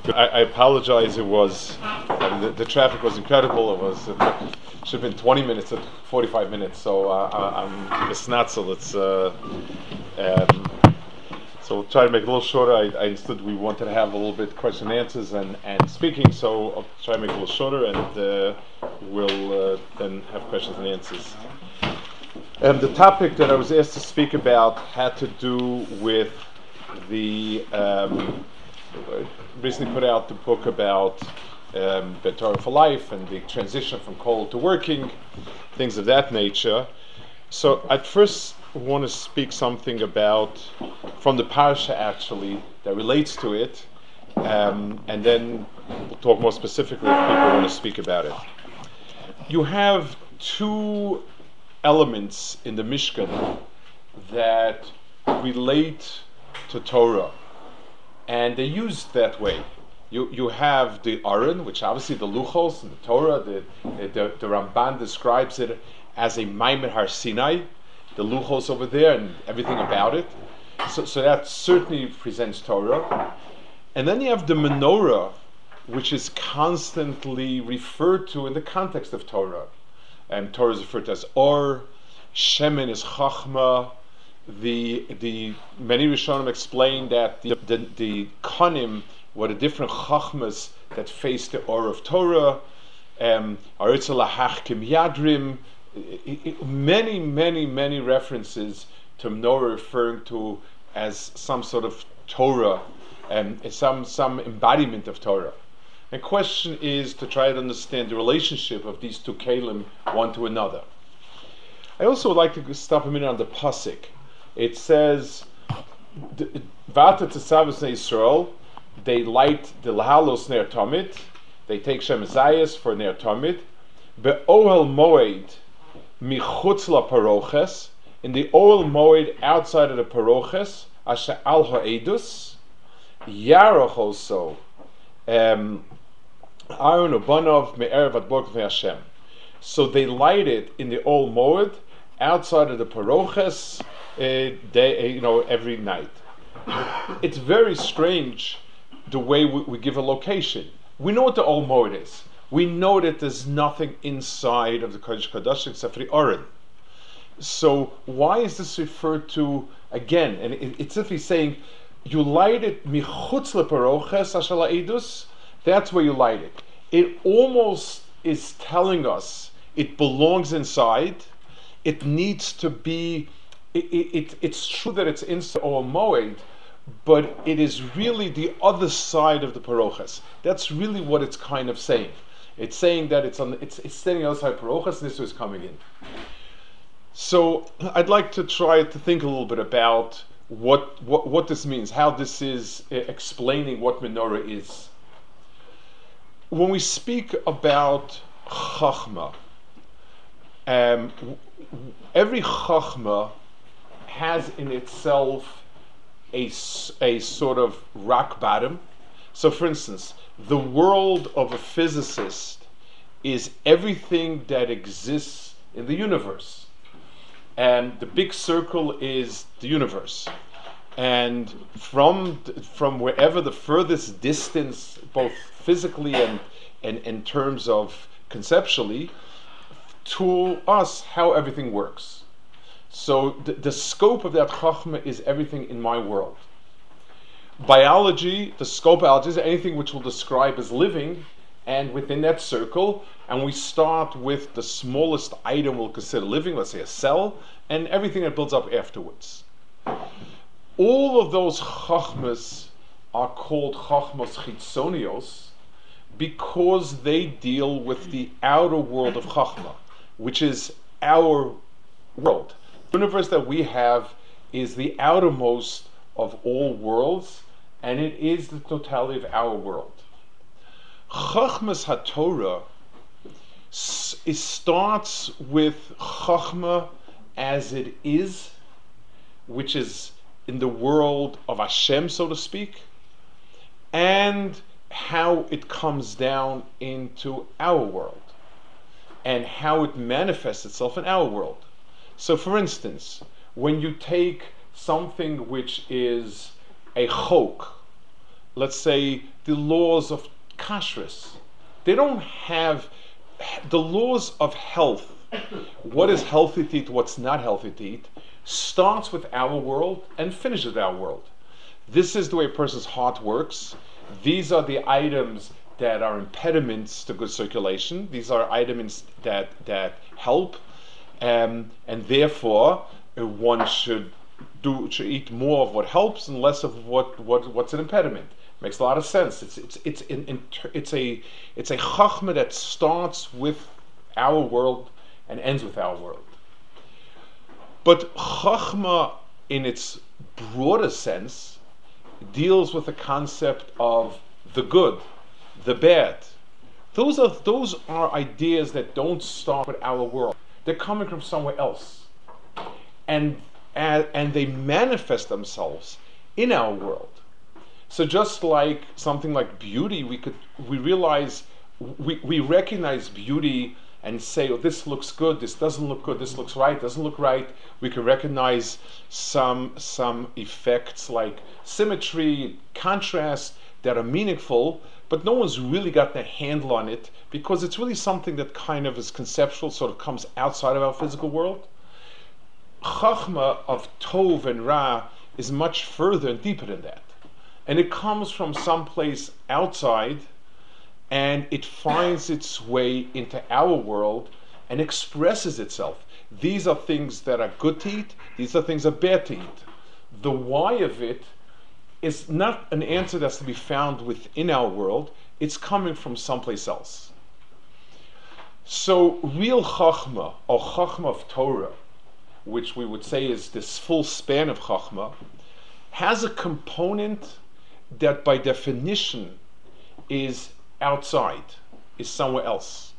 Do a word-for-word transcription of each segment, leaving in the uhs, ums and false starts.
I, I apologize. It was I mean, the, the traffic was incredible. It was uh, should have been twenty minutes at forty-five minutes. So uh, I, I'm it's not so. Let's uh, um, so we'll try to make it a little shorter. I, I understood we wanted to have a little bit question and answers and, and speaking. So I'll try to make it a little shorter, and uh, we'll uh, then have questions and answers. Um, the topic that I was asked to speak about had to do with the um, recently put out the book about um, the Torah for Life and the transition from coal to working, things of that nature. So I'd first want to speak something about from the parsha actually that relates to it, um, and then we'll talk more specifically if people want to speak about it. You have two elements in the Mishkan that relate to Torah, and they're used that way. You you have the Aron, which obviously the Luchos and the Torah, the the, the Ramban describes it as a Maimer Har Sinai, the Luchos over there and everything about it. So so that certainly presents Torah. And then you have the Menorah, which is constantly referred to in the context of Torah. And Torah is referred to as Or, Shemen is Chachma. The the many Rishonim explain that the the, the Konim were the different Chachmas that face the Or of Torah. Um, Aritza Lahach Kim Yadrim. Many many many references to Menorah referring to as some sort of Torah and um, some some embodiment of Torah. The question is to try to understand the relationship of these two kelim one to another. I also would like to stop a minute on the pasuk. It says, "Vata Tesavos Yisrael." They light the lahalos ner tamid. They take Shem Zayas for ner tamid. Be'ohel moed michutz la paroches. In the ohel moed outside of the paroches, asher al ha'edus yarach also. Um, Aaron Ubanov me'erev ad bok ve'Hashem. So they light it in the ohel moed outside of the paroches. Uh, day, uh, you know, every night. It's very strange the way we, we give a location. We know what the Ohel Moed is. We know that there's nothing inside of the Kodesh Kodesh except for the Aron. So why is this referred to again? And it, it's simply saying you light it michutz leparoches asher la'edus. That's where you light it. It almost is telling us it belongs inside. It needs to be. It, it, it's true that it's inside Ohel Moed, but it is really the other side of the parochas. That's really what it's kind of saying. It's saying that it's on. It's, it's standing outside parochas, and this is coming in. So I'd like to try to think a little bit about what what, what this means, how this is uh, explaining what menorah is. When we speak about chachma, um, every chachma has in itself a, a sort of rock bottom. So for instance, the world of a physicist is everything that exists in the universe. And the big circle is the universe. And from from wherever the furthest distance, both physically and, and in terms of conceptually, to us, how everything works. So the, the scope of that chachma is everything in my world. Biology, the scope of biology is anything which will describe as living, and within that circle, and we start with the smallest item we'll consider living, let's say a cell, and everything that builds up afterwards. All of those chachmas are called chachmas chitzonios because they deal with the outer world of chachma, which is our world. The universe that we have is the outermost of all worlds, and it is the totality of our world. Chachmas HaTorah it starts with Chachma as it is, which is in the world of Hashem, so to speak, and how it comes down into our world, and how it manifests itself in our world. So for instance, when you take something which is a chok, let's say, the laws of kashrus. They don't have the laws of health. What is healthy to eat, what's not healthy to eat, starts with our world and finishes with our world. This is the way a person's heart works. These are the items that are impediments to good circulation. These are items that that help, um, and therefore uh, one should do should eat more of what helps and less of what, what what's an impediment. Makes a lot of sense. It's it's it's in, in, it's a it's a chachma that starts with our world and ends with our world. But chachma, in its broader sense, deals with the concept of the good, the bad. Those are those are ideas that don't start with our world. They're coming from somewhere else, and and, and they manifest themselves in our world. So just like something like beauty, we could we realize we we recognize beauty and say, oh, this looks good, this doesn't look good, this looks right, doesn't look right. We can recognize some some effects like symmetry, contrast that are meaningful, but no one's really got their handle on it because it's really something that kind of is conceptual, sort of comes outside of our physical world. Chachma of Tov and Ra is much further and deeper than that. And it comes from someplace outside, and it finds its way into our world and expresses itself. These are things that are good to eat, these are things that are bad to eat. The why of it is not an answer that's to be found within our world, it's coming from someplace else. So real Chachma, or Chachma of Torah, which we would say is this full span of Chachma, has a component that by definition is outside, is somewhere else.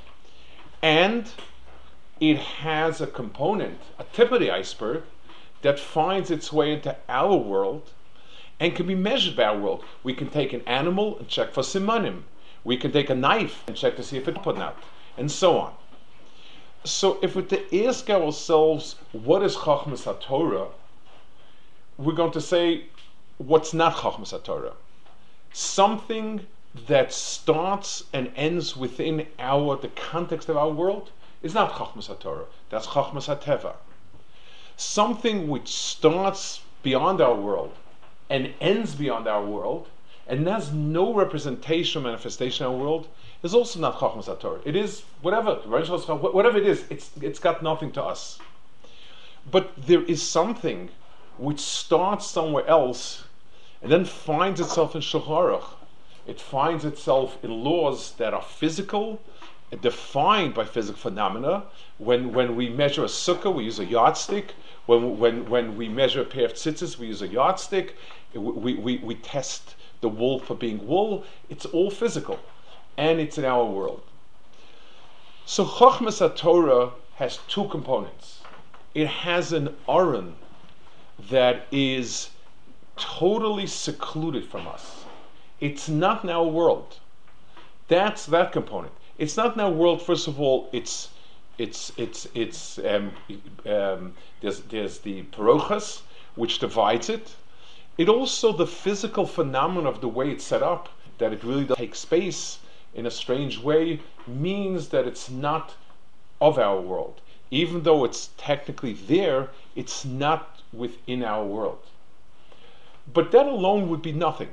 And it has a component, a tip of the iceberg, that finds its way into our world and can be measured by our world. We can take an animal and check for simanim. We can take a knife and check to see if it's put out, and so on. So if we're to ask ourselves, what is Chachmas HaTorah? We're going to say, what's not Chachmas HaTorah? Something that starts and ends within our the context of our world is not Chachmas HaTorah. That's Chachmas HaTeva. Something which starts beyond our world and ends beyond our world and has no representation or manifestation in our world is also not Chachmas HaTorah. It is whatever, whatever it is, it's it's got nothing to us. But there is something which starts somewhere else and then finds itself in Shulchan Aruch. It finds itself in laws that are physical, defined by physical phenomena. When when we measure a sukkah, we use a yardstick. When when when we measure a pair of tzitzis, we use a yardstick. We, we, we test the wool for being wool. It's all physical, and it's in our world. So Chachmas HaTorah has two components. It has an aron that is totally secluded from us. It's not in our world. That's that component. It's not in our world. First of all, it's it's it's it's um, um, there's there's the parochas which divides it. It also the physical phenomenon of the way it's set up, that it really does take space in a strange way, means that it's not of our world. Even though it's technically there, it's not within our world. But that alone would be nothing.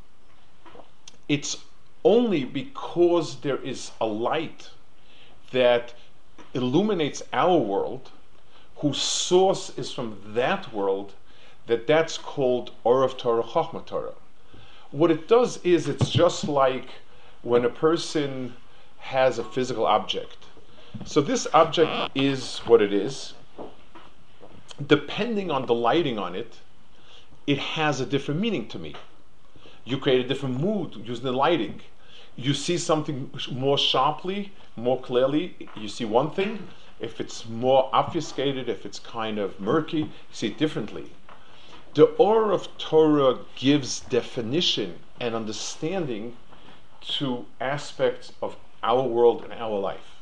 It's only because there is a light that illuminates our world, whose source is from that world, that that's called Or of Torah, Chachma Torah. What it does is, it's just like when a person has a physical object. So this object is what it is. Depending on the lighting on it, it has a different meaning to me. You create a different mood using the lighting. You see something more sharply, more clearly, you see one thing. If it's more obfuscated, if it's kind of murky, you see it differently. The Or of Torah gives definition and understanding to aspects of our world and our life.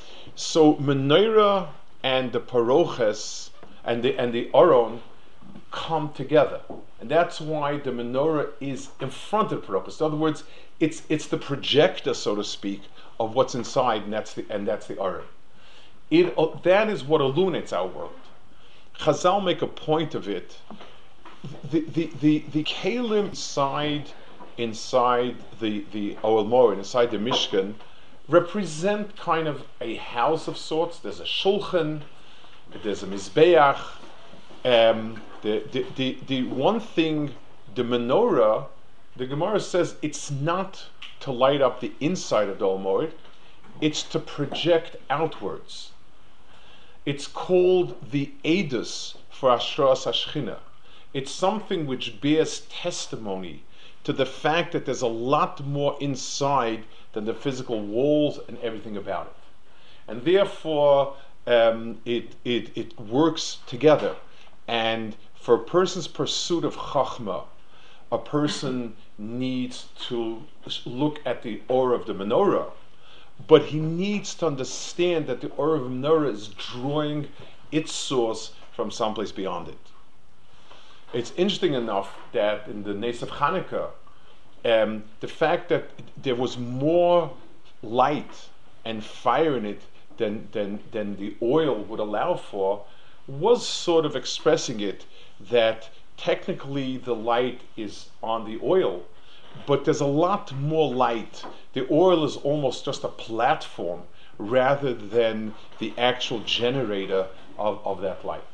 So Menorah and the Paroches and the and the Aron come together. And that's why the menorah is in front of the Parochos. In other words, it's it's the projector, so to speak, of what's inside, and that's the and that's the Aron. It uh, that is what illuminates our world. Chazal make a point of it. The the the, the Kalim inside inside the the Ohel Moed, inside the Mishkan, represent kind of a house of sorts. There's a shulchan, there's a mizbeach. Um, the, the the the one thing, the menorah, the Gemara says it's not to light up the inside of the Ohel Moed, it's to project outwards. It's called the Edus for Ashras Hashchina. It's something which bears testimony to the fact that there's a lot more inside than the physical walls and everything about it. And therefore, um, it, it, it works together. And for a person's pursuit of Chachma, a person needs to look at the Or of the menorah, but he needs to understand that the Or of the menorah is drawing its source from someplace beyond it. It's interesting enough that in the Nes of Hanukkah, um, the fact that there was more light and fire in it than, than, than the oil would allow for was sort of expressing it that technically the light is on the oil, but there's a lot more light. The oil is almost just a platform rather than the actual generator of, of that light.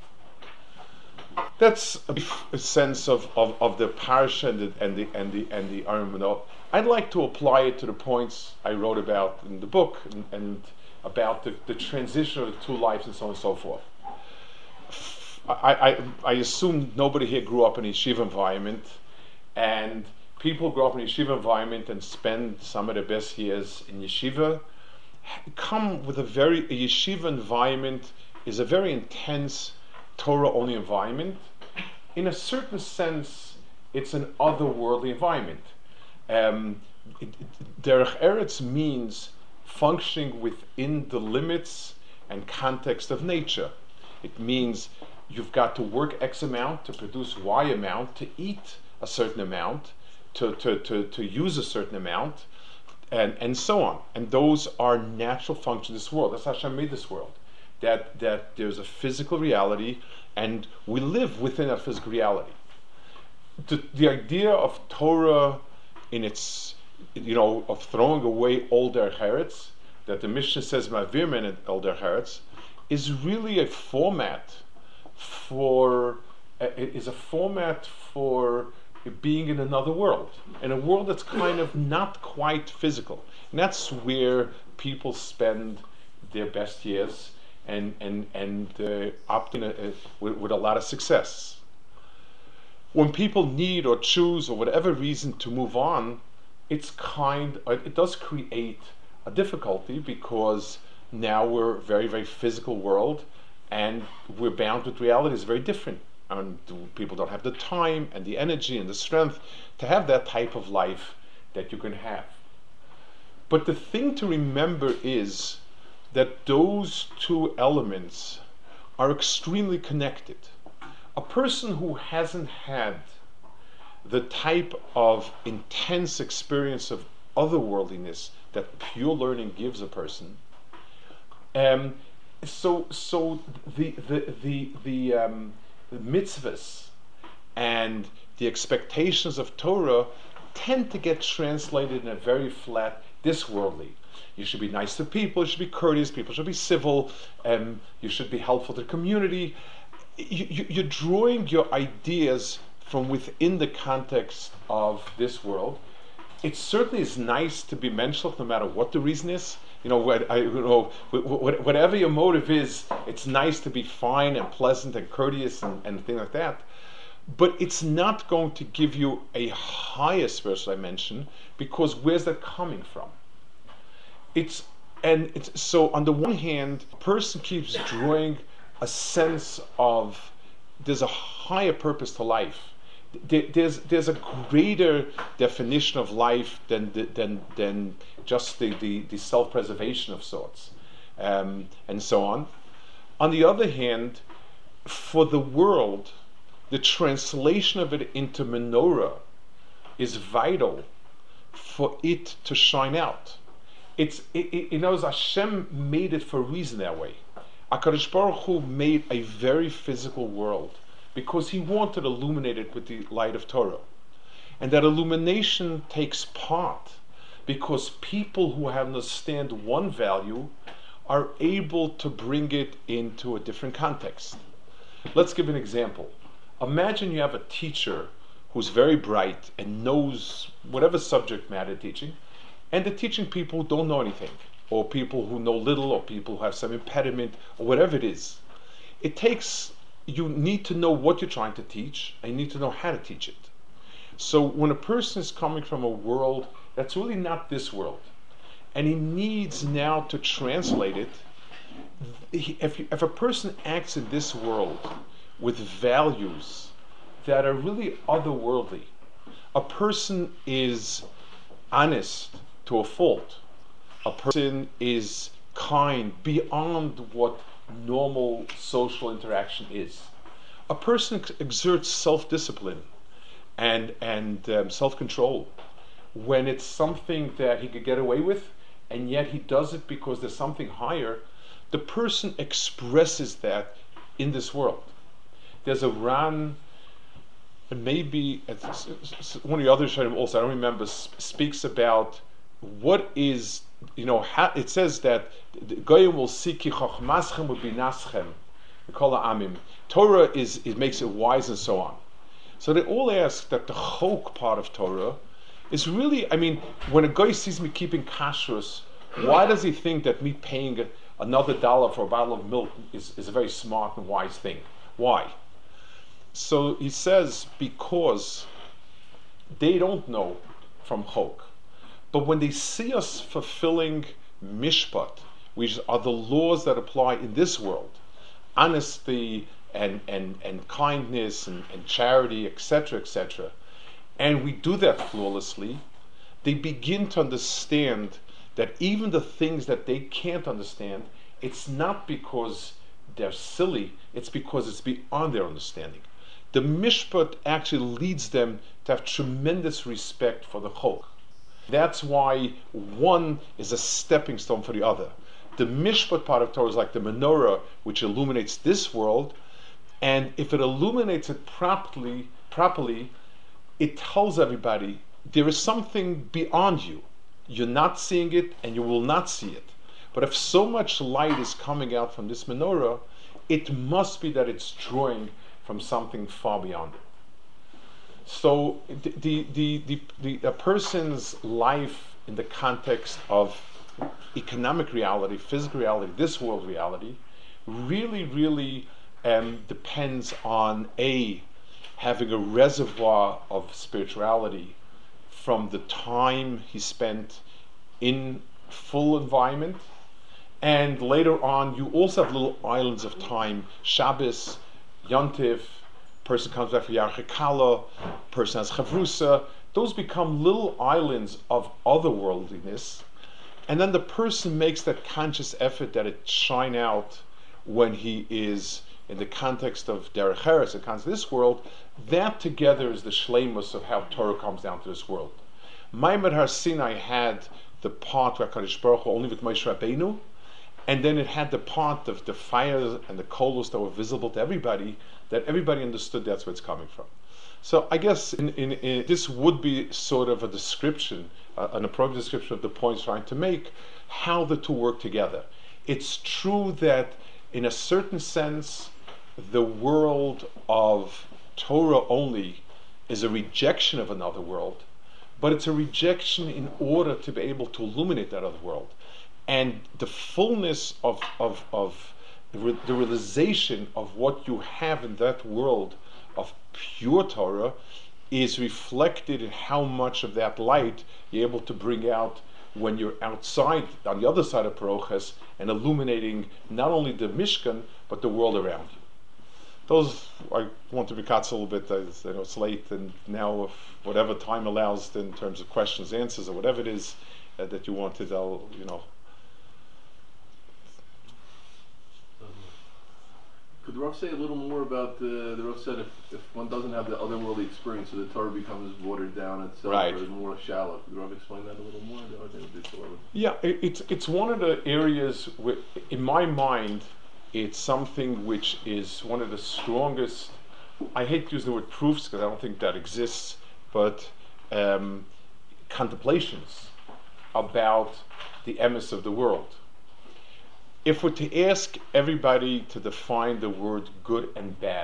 That's a, a sense of, of, of the parsha and the and the and the, and the Aron Menorah. I'd like to apply it to the points I wrote about in the book and, and about the, the transition of the two lives and so on and so forth. I, I, I assume nobody here grew up in a yeshiva environment, and people who grow up in a yeshiva environment and spend some of their best years in yeshiva come with a very, a yeshiva environment is a very intense Torah-only environment. In a certain sense, it's an otherworldly environment. Um, it, it, Derech Eretz means functioning within the limits and context of nature. It means you've got to work X amount to produce Y amount, to eat a certain amount, to, to, to, to use a certain amount, and, and so on. And those are natural functions of this world. That's how Hashem made this world. That, that there's a physical reality, and we live within a physical reality. The, the idea of Torah in its, you know, of throwing away all Derech Eretz, that the Mishnah says, Ma'avir men all Derech Eretz, is really a format for, uh, is a format for being in another world, in a world that's kind of not quite physical. And that's where people spend their best years and and and uh, opting uh, with, with a lot of success. When people need or choose or whatever reason to move on, it's kind uh, it does create a difficulty, because now we're a very very physical world, and we're bound with reality is very different, and people don't have the time and the energy and the strength to have that type of life that you can have. But the thing to remember is that those two elements are extremely connected. A person who hasn't had the type of intense experience of otherworldliness that pure learning gives a person, um, so so the the the the, um, the mitzvahs and the expectations of Torah tend to get translated in a very flat, this worldly. You should be nice to people, you should be courteous, people should be civil, um, you should be helpful to the community. You, you, you're drawing your ideas from within the context of this world. It certainly is nice to be menschlich, no matter what the reason is. You know, what, I, you know, whatever your motive is, it's nice to be fine and pleasant and courteous and, and things like that. But it's not going to give you a higher spiritual dimension, because where's that coming from? It's and it's so on the one hand, a person keeps drawing a sense of there's a higher purpose to life. There, there's there's a greater definition of life than than than just the, the, the self-preservation of sorts, um, and so on. On the other hand, for the world, the translation of it into menorah is vital for it to shine out. It's it, it, it knows Hashem made it for a reason that way. HaKadosh Baruch Hu made a very physical world because He wanted to illuminate it with the light of Torah. And that illumination takes part because people who understand one value are able to bring it into a different context. Let's give an example. Imagine you have a teacher who's very bright and knows whatever subject matter teaching, and they're teaching people who don't know anything, or people who know little, or people who have some impediment, or whatever it is. It takes, you need to know what you're trying to teach, and you need to know how to teach it. So when a person is coming from a world that's really not this world, and he needs now to translate it, if, if a person acts in this world with values that are really otherworldly, a person is honest to a fault, a person is kind beyond what normal social interaction is, a person ex- exerts self-discipline and, and um, self-control when it's something that he could get away with, and yet he does it because there's something higher, the person expresses that in this world. There's a Ran, and maybe it's, it's one of the other Shayim also, I don't remember, speaks about what is, you know, ha, it says that Goyim will see ki chochmaschem ubinaschem, kol ha'amim. Torah is, it makes it wise and so on. So they all ask that the chok part of Torah is really, I mean, when a guy sees me keeping kashrus, why does he think that me paying another dollar for a bottle of milk is, is a very smart and wise thing? Why? So he says, because they don't know from chok. But when they see us fulfilling mishpat, which are the laws that apply in this world, honesty and, and, and kindness and, and charity, et cetera, et cetera, and we do that flawlessly, they begin to understand that even the things that they can't understand, it's not because they're silly, it's because it's beyond their understanding. The mishpat actually leads them to have tremendous respect for the chok. That's why one is a stepping stone for the other. The mishpat part of Torah is like the menorah, which illuminates this world, and if it illuminates it properly, properly, it tells everybody there is something beyond you. You're not seeing it, and you will not see it. But if so much light is coming out from this menorah, it must be that it's drawing from something far beyond it. So the the, the, the, the a person's life in the context of economic reality, physical reality, this world reality, really, really um, depends on a having a reservoir of spirituality from the time he spent in full environment, and later on you also have little islands of time, Shabbos, Yontif, person comes back for Yarchei Kallah, person has Chavrusa, those become little islands of otherworldliness, and then the person makes that conscious effort that it shine out when he is in the context of Derech Eretz, the context of this world. That together is the shleimus of how Torah comes down to this world. Maimad Har Sinai had the part where HaKadosh Baruch Hu only with Moshe Rabbeinu, and then it had the part of the fires and the kolos that were visible to everybody, that everybody understood that's where it's coming from. So I guess in, in, in, this would be sort of a description, uh, an appropriate description of the points trying to make, how the two work together. It's true that in a certain sense, the world of Torah only is a rejection of another world, but it's a rejection in order to be able to illuminate that other world. And the fullness of, of, of the, re- the realization of what you have in that world of pure Torah is reflected in how much of that light you're able to bring out when you're outside, on the other side of Paroches, and illuminating not only the Mishkan, but the world around you. Those, I want to be cut a little bit, I know it's late, and now if whatever time allows in terms of questions, answers, or whatever it is uh, that you wanted, I'll, you know. Could the Rav say a little more about the, the Rav said if, if one doesn't have the otherworldly experience, so the Torah becomes watered down itself, right. or more shallow. Could the Rav explain that a little more? Yeah, it, it's it's one of the areas where, in my mind, it's something which is one of the strongest. I hate to use the word proofs because I don't think that exists, but um, contemplations about the emes of the world. If we're to ask everybody to define the word good and bad,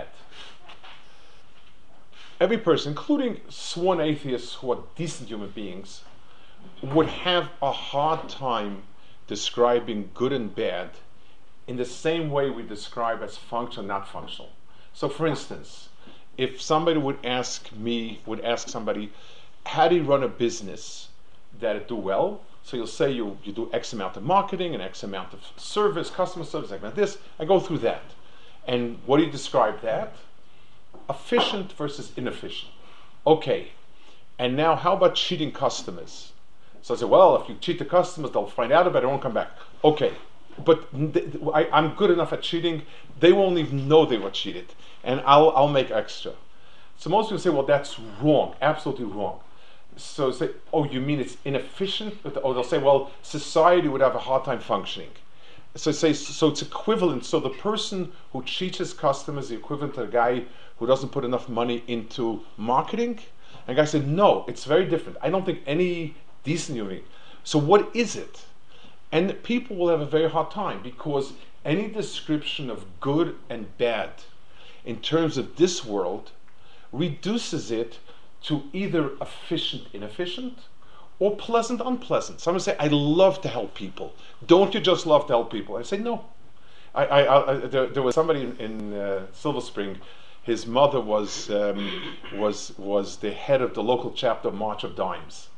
every person, including sworn atheists who are decent human beings, would have a hard time describing good and bad in the same way we describe as functional, not functional. So for instance, if somebody would ask me, would ask somebody, how do you run a business that it do well? So you'll say you, you do X amount of marketing and X amount of service, customer service, like this. I go through that. And what do you describe that? Efficient versus inefficient. Okay. And now how about cheating customers? So I say, well, if you cheat the customers, they'll find out about it, they won't come back. Okay. But th- I, I'm good enough at cheating, they won't even know they were cheated. And I'll, I'll make extra. So most people say, well, that's wrong, absolutely wrong. So say, oh, you mean it's inefficient? Or they'll say, well, society would have a hard time functioning. So say, so it's equivalent. So the person who cheats his customers is the equivalent to a guy who doesn't put enough money into marketing. And the guy said, no, it's very different. I don't think any decent human being. So what is it? And people will have a very hard time because any description of good and bad in terms of this world reduces it to either efficient, inefficient, or pleasant, unpleasant. Someone say, I love to help people. Don't you just love to help people? I say, no. I, I, I, there, there was somebody in, in uh, Silver Spring. His mother was, um, was, was the head of the local chapter of March of Dimes.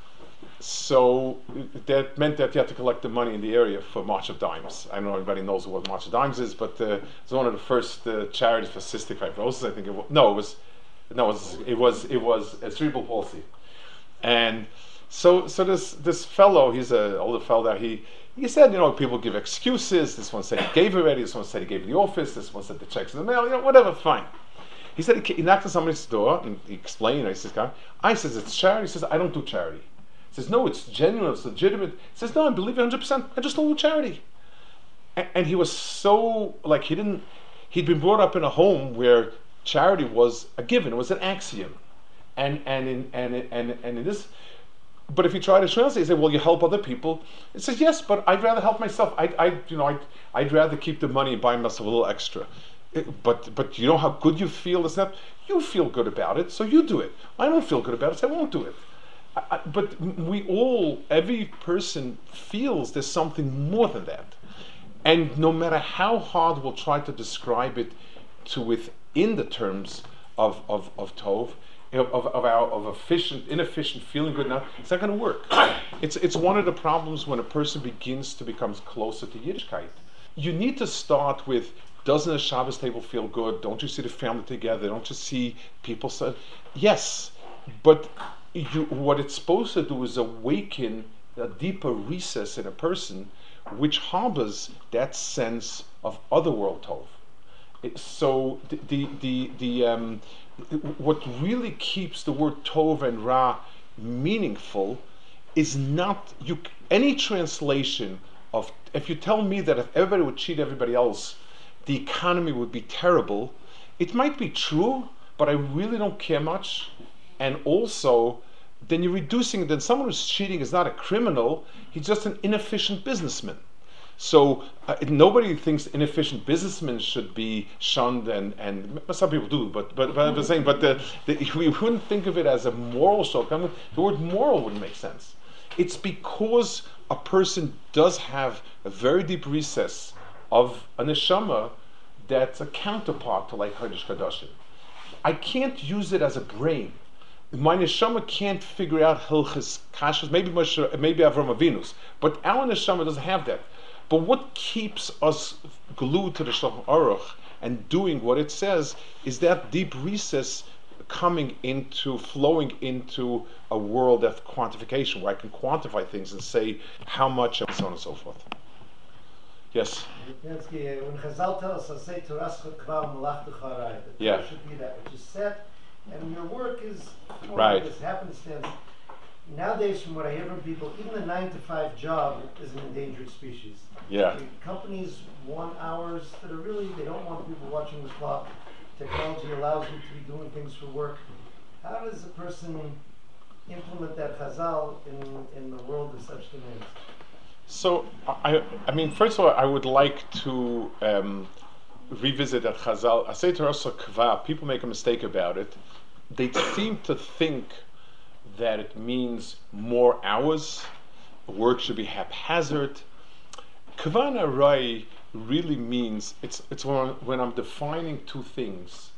So that meant that you had to collect the money in the area for March of Dimes. I don't know if anybody knows what March of Dimes is, but uh, it's one of the first uh, charities for cystic fibrosis. I think it was. No, it was. No, it was. It was. It was a cerebral palsy. And so, so this this fellow, he's an older fellow. There, he he said, you know, people give excuses. This one said he gave already. This one said he gave in the office. This one said the checks in the mail. You know, whatever. Fine. He said he, he knocked on somebody's door and he explained. He says, "I says it's charity." He says, "I don't do charity." He says, no, it's genuine, it's legitimate. He says, no, I believe it one hundred percent. I just don't do charity. And, and he was so, like, he didn't, he'd been brought up in a home where charity was a given, it was an axiom. And and in, and, and, and in this, but if you try to translate, you say, well, you help other people. It says, yes, but I'd rather help myself. I, I, you know, I'd, I'd rather keep the money and buy myself a little extra. It, but but you know how good you feel, isn't that? You feel good about it, so you do it. I don't feel good about it, so I won't do it. I, but we all, every person feels there's something more than that. And no matter how hard we'll try to describe it to within the terms of, of, of Tov, of, of our of efficient, inefficient, feeling good enough, it's not going to work. It's, it's one of the problems when a person begins to become closer to Yiddishkeit. You need to start with, doesn't a Shabbos table feel good? Don't you see the family together? Don't you see people say, yes, but You, what it's supposed to do is awaken a deeper recess in a person which harbors that sense of otherworld tov. It, so the the the, the um, what really keeps the word tov and ra meaningful is not you any translation of, if you tell me that if everybody would cheat everybody else, the economy would be terrible. It might be true, but I really don't care much. And also, then you're reducing, then someone who's cheating is not a criminal, he's just an inefficient businessman. So uh, nobody thinks inefficient businessmen should be shunned, and, and some people do, but but, but I'm saying, but the, the, we wouldn't think of it as a moral shock. I mean, the word moral wouldn't make sense. It's because a person does have a very deep recess of a neshama that's a counterpart to like Kodesh Kodashim. I can't use it as a brain. My neshama can't figure out hilchas kashas, maybe Moshe, maybe Avram Avinu's, but our neshama doesn't have that. But what keeps us glued to the Shulchan Aruch and doing what it says is that deep recess coming into, flowing into a world of quantification, where I can quantify things and say how much and so on and so forth. Yes. When Chazal tells us, say Torascha Kvar Malachta Charai, the Yeah. Torah should be that which is set, and your work is more Right. like this happenstance. Nowadays, from what I hear from people, even the nine to five job is an endangered species. Yeah. The companies want hours that are really, they don't want people watching the clock. Technology allows you to be doing things for work. How does a person implement that Chazal in, in the world of such demands? So, I, I mean, first of all, I would like to um, revisit that Chazal. Asay Torah Kva, people make a mistake about it. They seem to think that it means more hours, work should be haphazard. Kvana Rai really means, it's, it's when, when I'm defining two things,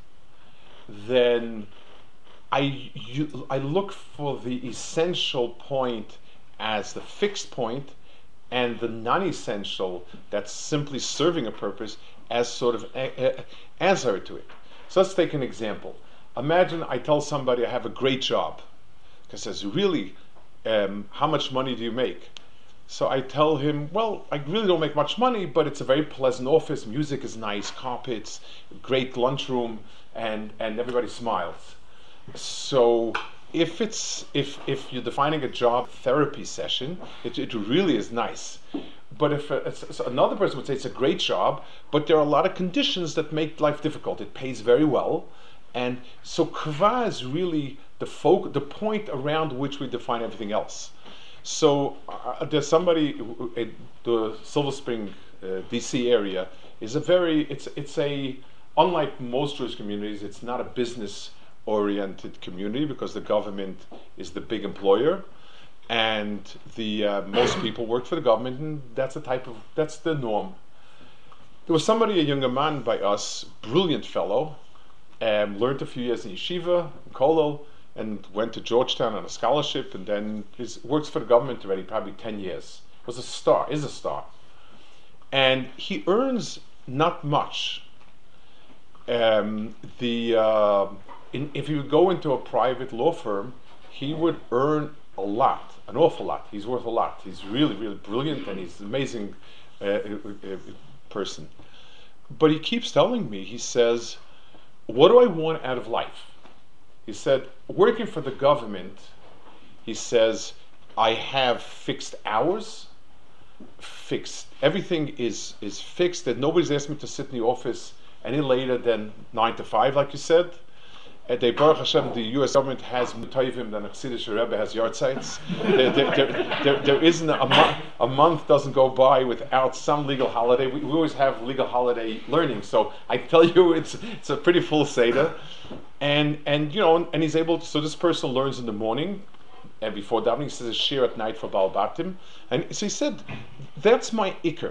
then I, you, I look for the essential point as the fixed point, and the non-essential, that's simply serving a purpose, as sort of a, a, answer to it. So let's take an example. Imagine I tell somebody I have a great job. Because says, really, um, how much money do you make? So I tell him, well, I really don't make much money, but it's a very pleasant office, music is nice, carpets, great lunchroom, and, and everybody smiles. So if it's if if you're defining a job therapy session, it, it really is nice. But if uh, so another person would say it's a great job, but there are a lot of conditions that make life difficult. It pays very well, and so kva is really the folk, the point around which we define everything else. So uh, there's somebody who, uh, the Silver Spring, uh, D C area is a very it's it's a unlike most Jewish communities. It's not a business oriented community because the government is the big employer, and the uh, most people work for the government, and that's the type of that's the norm. There was somebody, a younger man by us, brilliant fellow, um, learned a few years in yeshiva, in Kollel, and went to Georgetown on a scholarship, and then he's works for the government already, probably ten years. Was a star, is a star, and he earns not much. Um, the uh, in, if you go into a private law firm, he would earn a lot, an awful lot. He's worth a lot. He's really, really brilliant, and he's an amazing uh, uh, uh, person. But he keeps telling me, he says, what do I want out of life? He said, working for the government, he says, I have fixed hours, fixed, everything is, is fixed, that nobody's asked me to sit in the office any later than nine to five, like you said. And they, Baruch Hashem, the U S government has mutayvim than a Chassidish Rebbe has yard sites. there, there, there, there, there isn't a, mo- a month doesn't go by without some legal holiday. We, we always have legal holiday learning, so I tell you, it's it's a pretty full seder. And and you know, and he's able to, so this person learns in the morning, and before davening he says a shir at night for Baal Batim, and so he said, that's my ikr.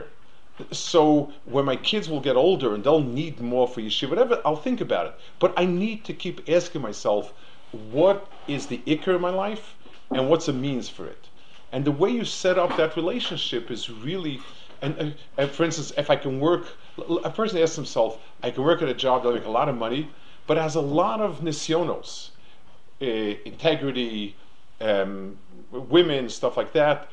So when my kids will get older and they'll need more for yeshiva, whatever, I'll think about it. But I need to keep asking myself, what is the ikr in my life, and what's the means for it? And the way you set up that relationship is really, and, uh, and for instance, if I can work, a person asks himself, I can work at a job that'll make a lot of money, but has a lot of nisyonos, uh, integrity, um, women, stuff like that.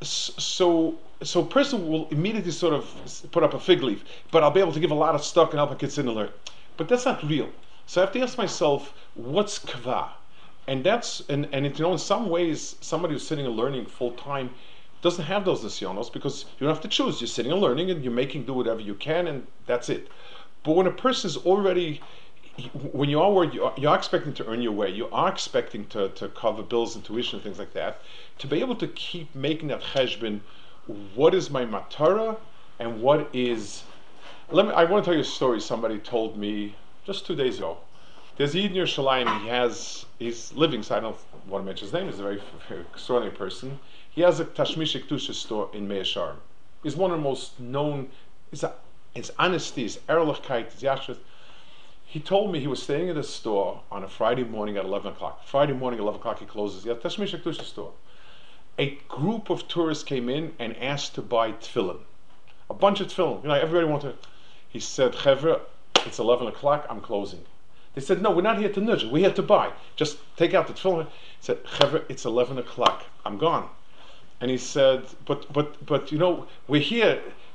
So, so a person will immediately sort of put up a fig leaf, but I'll be able to give a lot of stock and help a kid sit and learn. But that's not real. So I have to ask myself, what's kva? And that's, and, and it, you know, in some ways, somebody who's sitting and learning full time doesn't have those nisyonos because you don't have to choose. You're sitting and learning and you're making do whatever you can, and that's it. But when a person is already, when you are where you are, you are expecting to earn your way, you are expecting to, to cover bills and tuition and things like that, to be able to keep making that cheshbon, what is my matara and what is, let me, I want to tell you a story somebody told me just two days ago. There's a Yid in Yerushalayim, he has, he's living, so I don't want to mention his name, he's a very, very extraordinary person. He has a Tashmish Kedusha store in Mea Shearim. He's one of the most known, it's, a, it's honesty, it's ehrlichkeit, it's yashret. He told me he was staying at a store on a Friday morning at eleven o'clock. Friday morning, eleven o'clock, he closes. He has a Tashmish Kedusha store. A group of tourists came in and asked to buy tefillin. A bunch of tefillin. You know, everybody wanted. He said, Chevra, it's eleven o'clock, I'm closing. They said, no, we're not here to nudge, we're here to buy. Just take out the tefillin. He said, Chevra, it's eleven o'clock, I'm gone. And he said, but, but, but, you know, we're here,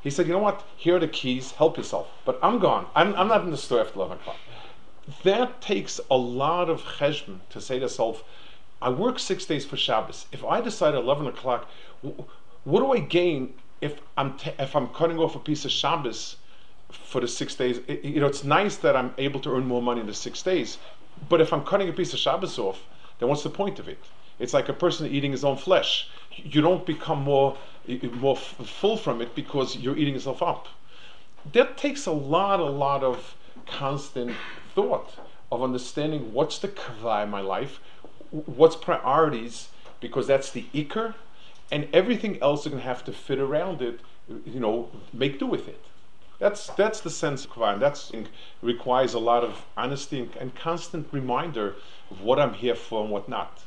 He said, you know what? Here are the keys. Help yourself. But I'm gone. I'm, I'm not in the store after eleven o'clock. That takes a lot of cheshbon to say to yourself, I work six days for Shabbos. If I decide at eleven o'clock, w- what do I gain if I'm t- if I'm cutting off a piece of Shabbos for the six days? It, you know, it's nice that I'm able to earn more money in the six days, but if I'm cutting a piece of Shabbos off, then what's the point of it? It's like a person eating his own flesh. You don't become more more f- full from it because you're eating yourself up. That takes a lot, a lot of constant thought of understanding what's the kavah in my life, what's priorities, because that's the ikar, and everything else is going to have to fit around it, you know, make do with it. That's that's the sense of kavah, and that requires a lot of honesty and, and constant reminder of what I'm here for and what not.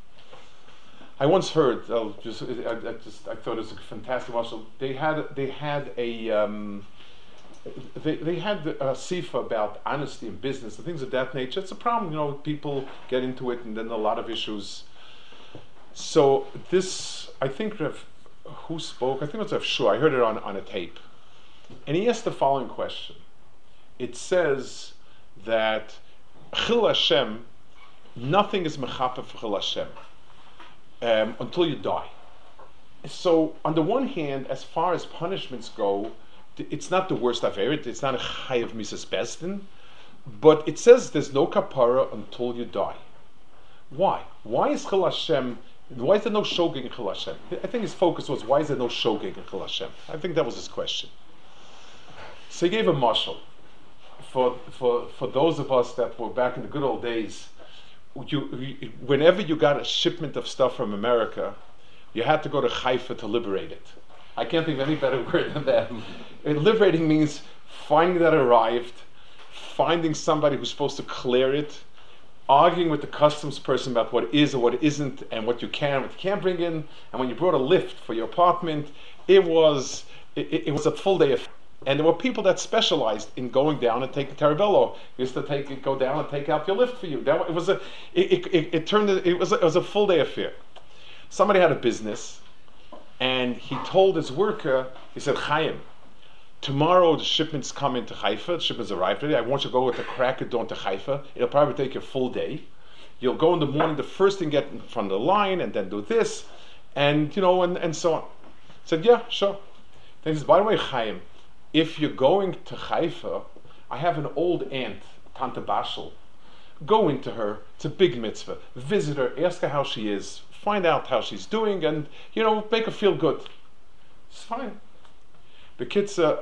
I once heard, I'll just, I, I just, I thought it was a fantastic marshal. They had, they had a, um, they they had a sifa about honesty in business and things of that nature. It's a problem, you know. People get into it, and then a lot of issues. So this, I think, Rev, who spoke? I think it was Rev Shua. I heard it on on a tape, and he asked the following question. It says that Chil Hashem, nothing is mechaper for Chil Hashem. Um, until you die. So, on the one hand, as far as punishments go, th- it's not the worst I've ever. It's not a chayav Missus Besdin, but it says there's no kapara until you die. Why? Why is Chil Hashem? Why is there no shogeg in Chil Hashem? I think his focus was, why is there no shogeg in Chil Hashem? I think that was his question. So he gave a mashal for for for those of us that were back in the good old days. You, you, whenever you got a shipment of stuff from America, you had to go to Haifa to liberate it. I can't think of any better word than that. And liberating means finding that it arrived, finding somebody who's supposed to clear it, arguing with the customs person about what is or what isn't, and what you can, what you can't bring in. And when you brought a lift for your apartment, it was it, it was a full day of. And there were people that specialized in going down and taking Terabello. Used to take it, go down and take out your lift for you. That it was a, it, it, it turned, it was a, it was a full day affair. Somebody had a business, and he told his worker, he said, Chaim, tomorrow the shipments come into Haifa. The shipments arrive today. I want you to go with the crack of dawn to Haifa. It'll probably take you a full day. You'll go in the morning, the first thing, get in front of the line, and then do this, and you know, and, and so on. I said, yeah, sure. Then he says, by the way, Chaim, if you're going to Haifa, I have an old aunt, Tante Bashel. Go into her. It's a big mitzvah. Visit her. Ask her how she is. Find out how she's doing, and you know, make her feel good. It's fine. The kids, uh,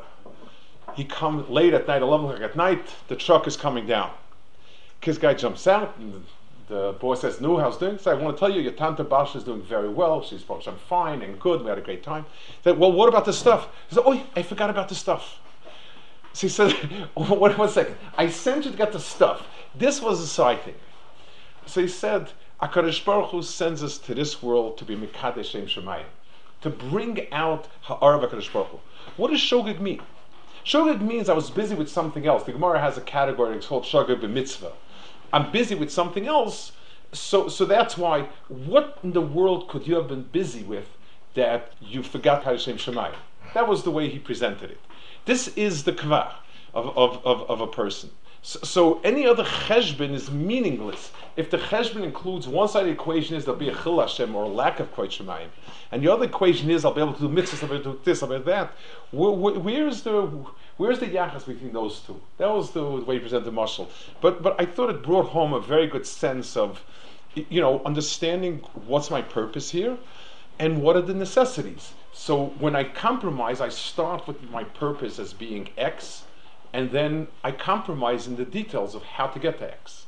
he comes late at night, eleven o'clock at night. The truck is coming down. Kids guy jumps out, and the boy says, "No, how's doing?" So I want to tell you, your Tante Bashel is doing very well. She's I'm fine and good. We had a great time. He said, well, what about the stuff? He said, oh, I forgot about the stuff. So he said, wait one second. I sent you to get the stuff. This was a side thing. So he said, HaKadosh Baruch Hu sends us to this world to be Mekadesh Shem Shemayim, to bring out Ha'ar of HaKadosh Baruch Hu. What does shogeg mean? Shogeg means I was busy with something else. The Gemara has a category, it's called shogeg b'mitzvah. I'm busy with something else, so so that's why. What in the world could you have been busy with that you forgot Kaddish Shem Shemayim? That was the way he presented it. This is the kavah of, of, of, of a person. So, so any other cheshbon is meaningless. If the cheshbon includes one side of the equation is there'll be a chil Hashem or a lack of Kaddish Shemayim, and the other equation is I'll be able to do mitzvahs, I'll be able to do this, I'll be able to do that. Where, where, where's the Where's the yachas between those two? That was the way he presented the mashal. But but I thought it brought home a very good sense of, you know, understanding what's my purpose here, and what are the necessities. So when I compromise, I start with my purpose as being X, and then I compromise in the details of how to get to X.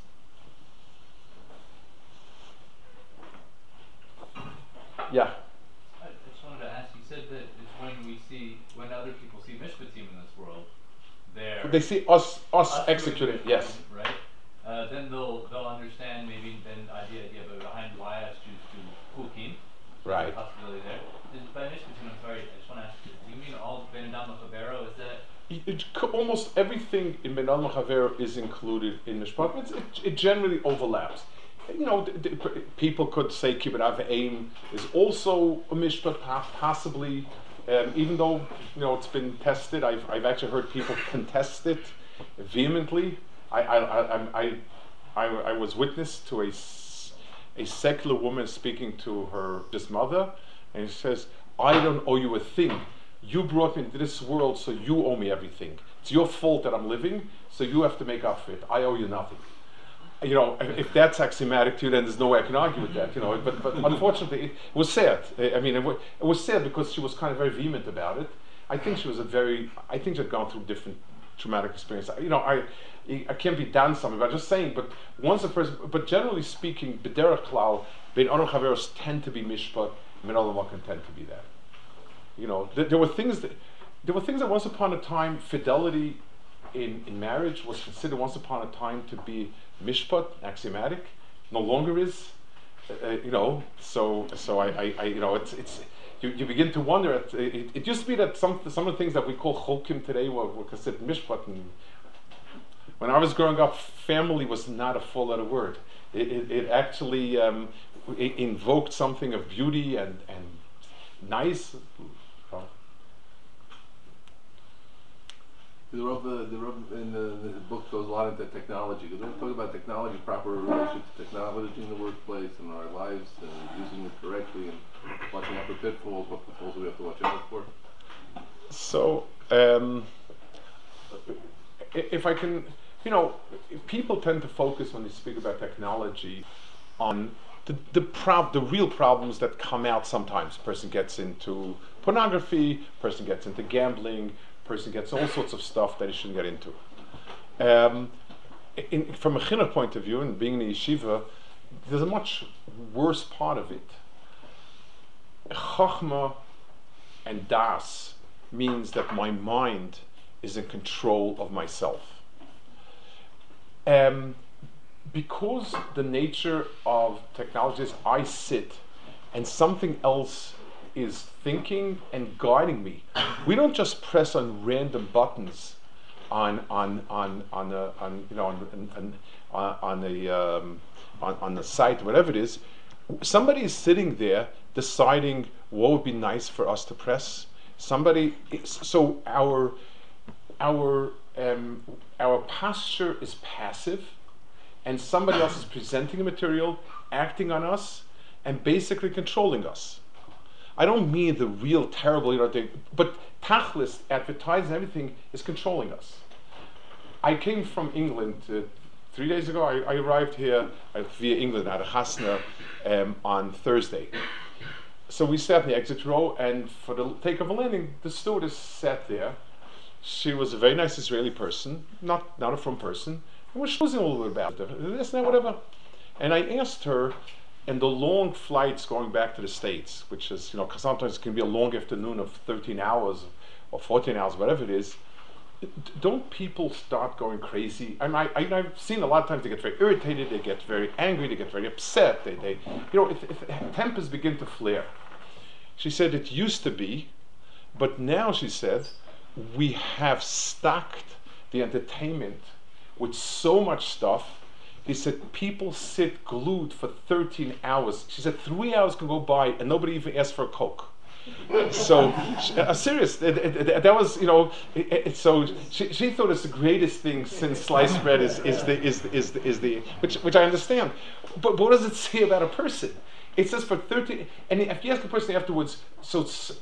Yeah. I just wanted to ask. You said that it's when we see when other people see mishpatim in this world, they're They see us us, us executing. Yes. right? Uh, then they'll they'll understand maybe then idea idea behind why I choose to hukim. Right. Possibility there. Is- By mishpatim, I'm sorry. I just want to ask. Do you mean all Ben Adam Chavero? Is that It, it, almost everything in Ben Adam Chaver is included in Mishpat. It's, it, it generally overlaps. You know, d- d- people could say Kibbut Av Aim is also a Mishpat, possibly. um, even though you know it's been tested, I've I've actually heard people contest it vehemently. I I I I, I, I was witness to a s- a secular woman speaking to her this mother, and she says, "I don't owe you a thing. You brought me into this world, so you owe me everything. It's your fault that I'm living, so you have to make up for it. I owe you nothing." You know, if, if that's axiomatic to you, then there's no way I can argue with that. You know, but but unfortunately, it was sad. I mean, it was, it was sad because she was kind of very vehement about it. I think she was a very. I think she had gone through different traumatic experiences. You know, I I can't be done something, but I'm just saying. But once a person, but generally speaking, b'derech klal, bein Adam chaveros tend to be mishpat, min olam can tend to be that. You know, th- there were things that there were things that once upon a time fidelity in, in marriage was considered once upon a time to be mishpat, axiomatic, no longer is. Uh, you know, so so I, I, I you know it's it's you, you begin to wonder. At, it, it used to be that some some of the things that we call chokim today were, were considered mishpat. And when I was growing up, family was not a four-letter word. It, it, it actually um, it invoked something of beauty and and nice. The Rav, uh, the Rav in the, the book goes a lot into technology. Because when we talk about technology, proper relationship to technology in the workplace and our lives, and using it correctly, and watching out for pitfalls, what pitfalls do we have to watch out for? So, um, if I can, you know, people tend to focus when they speak about technology on the the, prob- the real problems that come out sometimes. Person gets into pornography, person gets into gambling, person gets all sorts of stuff that he shouldn't get into. Um, in, from a chinuch point of view, and being in the yeshiva, there's a much worse part of it. Chachma and das means that my mind is in control of myself. Um, because the nature of technology is I sit and something else is thinking and guiding me. We don't just press on random buttons on on on on a, on you know on on, on, on the um, on, on the site, whatever it is. Somebody is sitting there deciding what would be nice for us to press. Somebody is, so our our um, our posture is passive, and somebody else is presenting the material, acting on us, and basically controlling us. I don't mean the real terrible, you know, thing, but tachlis, advertising, everything is controlling us. I came from England uh, three days ago. I, I arrived here uh, via England at a Hasna um, on Thursday. So we sat in the exit row, and for the takeoff and landing, the stewardess sat there. She was a very nice Israeli person, not not a from person, and was schmoozing a little bit about it, this and that, whatever. And I asked her, and the long flights going back to the States, which is, you know, sometimes it can be a long afternoon of thirteen hours or fourteen hours, whatever it is, don't people start going crazy? I mean, I, I, I've seen a lot of times they get very irritated, they get very angry, they get very upset, they, they you know, if, if tempers begin to flare. She said it used to be, but now, she said, we have stocked the entertainment with so much stuff. He said people sit glued for thirteen hours. She said three hours can go by and nobody even asks for a Coke. So, uh, serious. It, it, it, that was, you know. It, it, so she, she thought it's the greatest thing since sliced bread is is the is the, is the, is the which which I understand. But, but what does it say about a person? It says for thirteen. And if you ask the person afterwards, so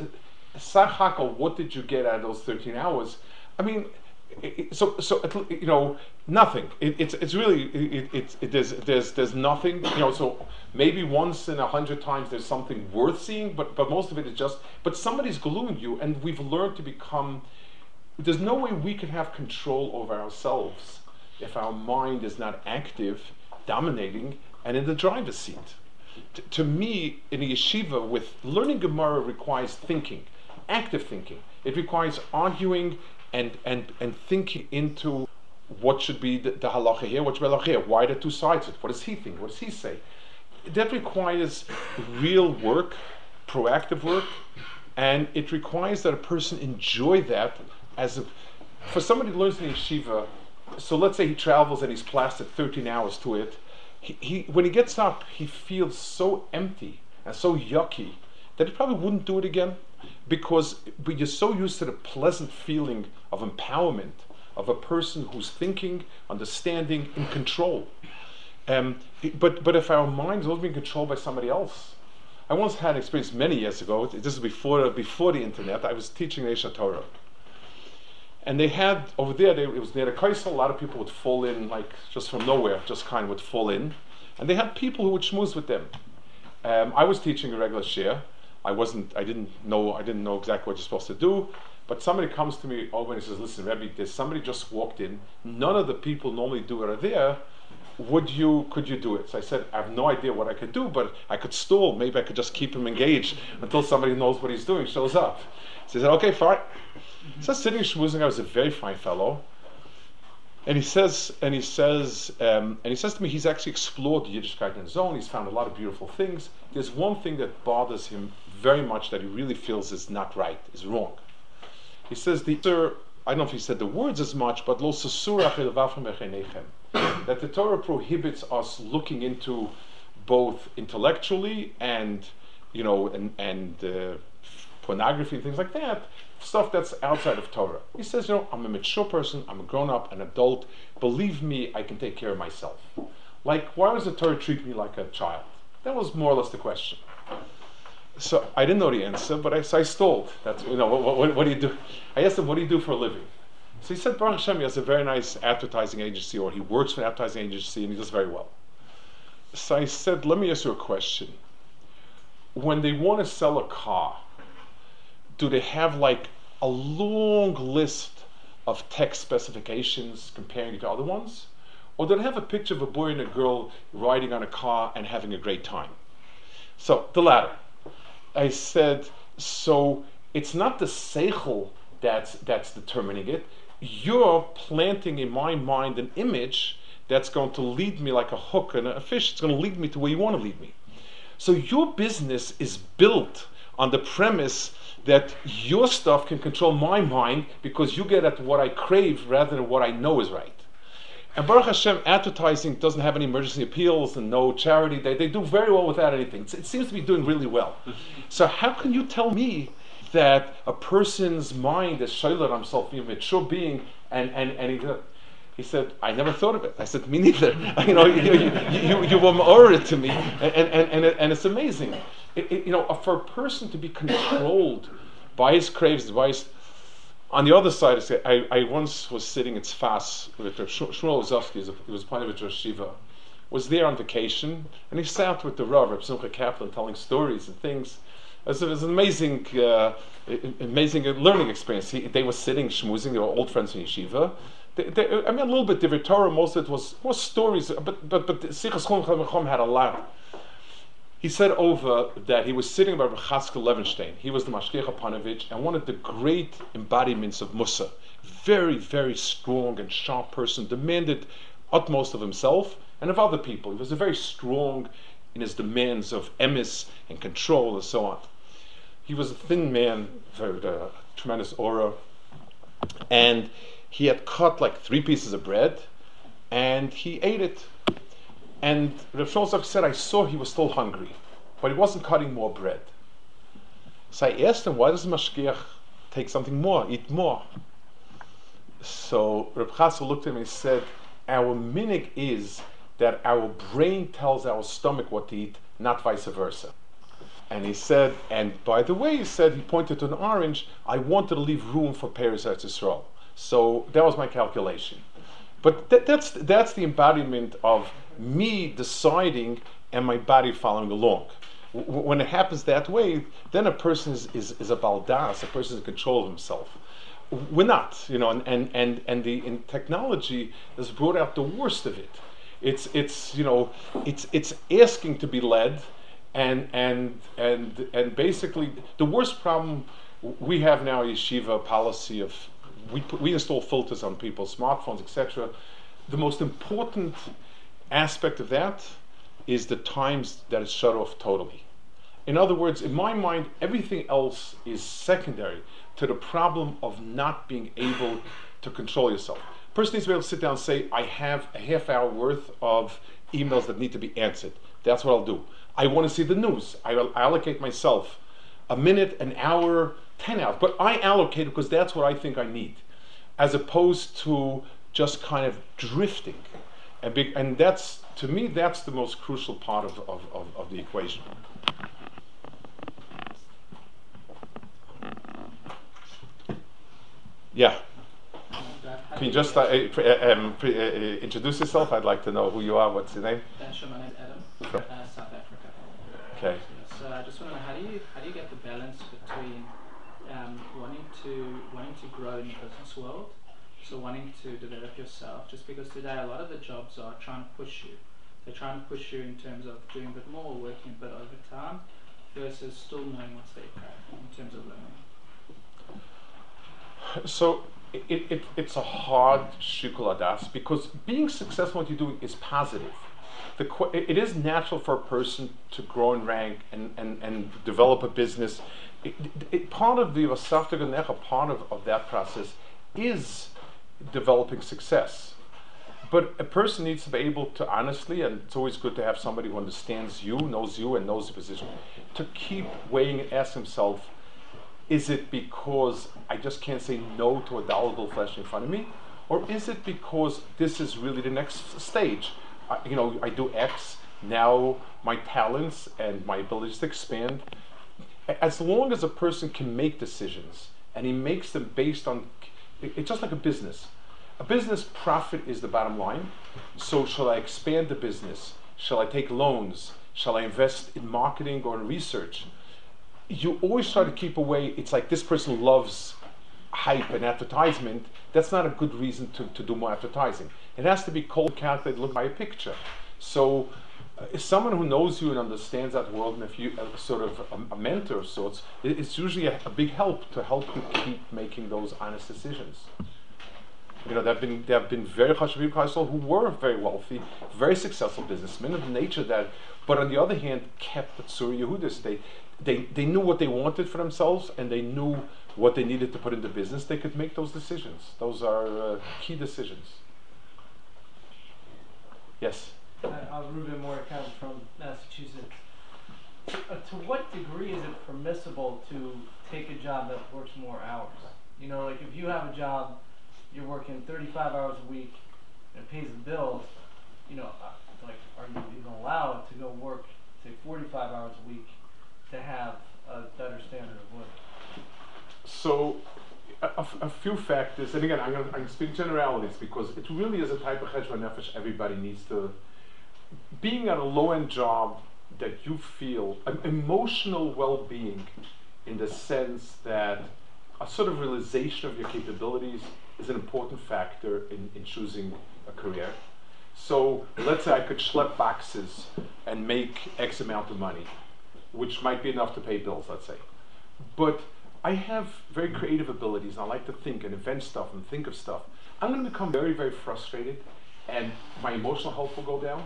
Sachaka, what did you get out of those thirteen hours? I mean. It, so, so you know, nothing. It, it's it's really it, it, it there's there's there's nothing. You know, so maybe once in a hundred times there's something worth seeing, but but most of it is just. But somebody's gluing you, and we've learned to become. There's no way we can have control over ourselves if our mind is not active, dominating, and in the driver's seat. T- to me, in a yeshiva, with learning Gemara requires thinking, active thinking. It requires arguing. And, and and thinking into what should be the, the halacha here, what should be the halacha here, why the two sides of it, what does he think, what does he say? That requires real work, proactive work, and it requires that a person enjoy that as a, for somebody who learns in yeshiva, so let's say he travels and he's plastered thirteen hours to it, he, he when he gets up, he feels so empty and so yucky that he probably wouldn't do it again. because you're so used to the pleasant feeling of empowerment of a person who's thinking, understanding, in control. Um, but but if our minds are always being controlled by somebody else, I once had an experience many years ago. This is before before the internet. I was teaching Eish Torah, and they had over there. They, it was near the Kaisel. A lot of people would fall in, like just from nowhere, just kind of would fall in, and they had people who would schmooze with them. Um, I was teaching a regular share. I wasn't. I didn't know. I didn't know exactly what you're supposed to do. But somebody comes to me over and he says, "Listen, Rebbe, there's somebody just walked in. None of the people normally do it are there. Would you? Could you do it?" So I said, "I have no idea what I could do, but I could stall. Maybe I could just keep him engaged until somebody knows what he's doing, shows up." So he said, "Okay, fine." So sitting schmoozing, I was a very fine fellow. And he says, and he says, um, and he says to me, he's actually explored the Yiddishkeit in his own. He's found a lot of beautiful things. There's one thing that bothers him very much that he really feels is not right, is wrong. He says, the, I don't know if he said the words as much, but lo sasura that the Torah prohibits us looking into both intellectually and, you know, and, and uh, pornography and things like that, stuff that's outside of Torah. He says, you know, I'm a mature person, I'm a grown-up, an adult. Believe me, I can take care of myself. Like, why does the Torah treat me like a child? That was more or less the question. So I didn't know the answer, but I, so I stalled. That's, you know, what, what, what do you do? I asked him, what do you do for a living? So he said, Baruch Hashem, he has a very nice advertising agency, or he works for an advertising agency, and he does very well. So I said, let me ask you a question. When they want to sell a car, do they have like a long list of text specifications comparing it to other ones? Or do they have a picture of a boy and a girl riding on a car and having a great time? So, the latter. I said, so it's not the seichel that's, that's determining it. You're planting in my mind an image that's going to lead me like a hook and a fish. It's going to lead me to where you want to lead me. So your business is built on the premise that your stuff can control my mind because you get at what I crave rather than what I know is right. And Baruch Hashem, advertising doesn't have any emergency appeals and no charity. They, they do very well without anything. It's, it seems to be doing really well. So how can you tell me that a person's mind is shayla himself, a mature being, and, and, and he, he said, I never thought of it. I said, me neither. you know, you, you, you, you were ma'orah to me. And, and, and, and, it, and it's amazing. It, it, you know, for a person to be controlled by his craves, by his... On the other side, I, I once was sitting at Sfas with Shmuel Ozovsky, he was part of a yeshiva, was there on vacation, and he sat with the Rav, Reb Simcha Kaplan, telling stories and things. It was, it was an amazing, uh, amazing learning experience. He, they were sitting, schmoozing, they were old friends in yeshiva. They, they, I mean, a little bit different Torah, most of it was, was stories, but but but Sichas Chum Chum had a lot. He said over that he was sitting by Chaskel Levenstein. He was the Mashgiach Panovich and one of the great embodiments of Musa. Very, very strong and sharp person, demanded utmost of himself and of other people. He was a very strong in his demands of emes and control and so on. He was a thin man, very uh, tremendous aura, and he had cut like three pieces of bread, and he ate it. And Rav Shlomo said, I saw he was still hungry, but he wasn't cutting more bread. So I asked him, why does the Mashgiach take something more, eat more? So Reb Chassel looked at him and he said, our minig is that our brain tells our stomach what to eat, not vice versa. And he said, and by the way, he said, he pointed to an orange, I wanted to leave room for Peres Eretz Yisrael. So that was my calculation. But th- that's that's the embodiment of me deciding and my body following along. W- when it happens that way, then a person is, is, is a baldas, a person is in control of himself. We're not, you know, and, and, and, and the in technology has brought out the worst of it. It's it's you know, it's it's asking to be led, and and and and basically the worst problem we have now is yeshiva policy of we put, we install filters on people's smartphones, et cetera. The most important aspect of that is the times that it's shut off totally. In other words, in my mind, everything else is secondary to the problem of not being able to control yourself. A person needs to be able to sit down and say, I have a half hour worth of emails that need to be answered. That's what I'll do. I want to see the news. I will allocate myself a minute, an hour, ten hours, but I allocate it because that's what I think I need, as opposed to just kind of drifting. And, big, and that's, to me, that's the most crucial part of, of, of, of the equation. Yeah. Can you just uh, uh, um, pre- uh, introduce yourself? I'd like to know who you are. What's your name? Ben Shemanet Adam, uh, South Africa. Okay. So I just want to know, how do you how do you get the balance between um, wanting to wanting to grow in the business world, so wanting to develop yourself? Just because today a lot of the jobs are trying to push you. They're trying to push you in terms of doing a bit more, working a bit overtime, versus still knowing what's there in terms of learning. So it, it, it's a hard shikul adas, because being successful in what you're doing is positive. The, it is natural for a person to grow in rank and, and, and develop a business. It, it, part of the Vasafta Ganecha, part of, of that process is developing success. But a person needs to be able to honestly, and it's always good to have somebody who understands you, knows you, and knows the position, to keep weighing and ask himself, is it because I just can't say no to a dollar bill flashing in front of me? Or is it because this is really the next stage? I, you know, I do X, now my talents and my abilities to expand. As long as a person can make decisions, and he makes them based on, it, it's just like a business. A business profit is the bottom line. So shall I expand the business? Shall I take loans? Shall I invest in marketing or in research? You always try to keep away. It's like this person loves hype and advertisement. That's not a good reason to, to do more advertising. It has to be cold calculated, look by a picture. So uh, someone who knows you and understands that world, and if you uh, sort of a, a mentor of sorts, it, it's usually a, a big help to help you keep making those honest decisions. You know, there have been there have been very Chashavim Kaisel who were very wealthy, very successful businessmen of the nature that, but on the other hand, kept the Tzur Yehudis. They, they they knew what they wanted for themselves, and they knew what they needed to put into business. They could make those decisions. Those are uh, key decisions. Yes. Uh, I'm Ruben Morikawa from Massachusetts. To, uh, to what degree is it permissible to take a job that works more hours? You know, like if you have a job, you're working thirty-five hours a week, and it pays the bills, you know, uh, like, are you even allowed to go work, say, forty-five hours a week to have a better standard of living? So, a, a, a few factors, and again, I'm going to speak generalities, because it really is a type of cheshbon nefesh everybody needs to. Being at a low-end job that you feel, um, emotional well-being, in the sense that a sort of realization of your capabilities is an important factor in, in choosing a career. So let's say I could schlep boxes and make X amount of money, which might be enough to pay bills, let's say. But I have very creative abilities, and I like to think and invent stuff and think of stuff. I'm going to become very, very frustrated, and my emotional health will go down.